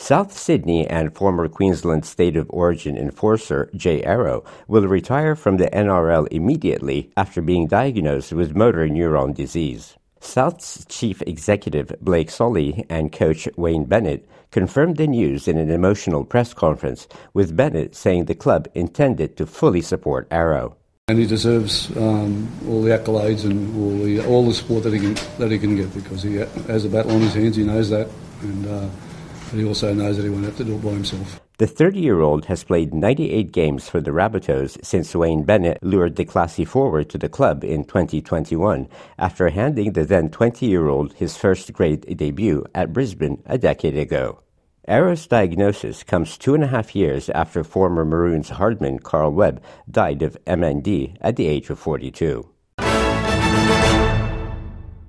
South Sydney and former Queensland State of Origin enforcer Jay Arrow will retire from the NRL immediately after being diagnosed with motor neuron disease. South's chief executive Blake Solly and coach Wayne Bennett confirmed the news in an emotional press conference, with Bennett saying the club intended to fully support Arrow. And he deserves all the accolades and all the support that he can get, because he has a battle on his hands. He knows that, and he also knows that he won't have to do it by himself. The 30-year-old has played 98 games for the Rabbitohs since Wayne Bennett lured the classy forward to the club in 2021 after handing the then 20-year-old his first-grade debut at Brisbane a decade ago. Arrow's diagnosis comes 2.5 years after former Maroons hardman Carl Webb died of MND at the age of 42.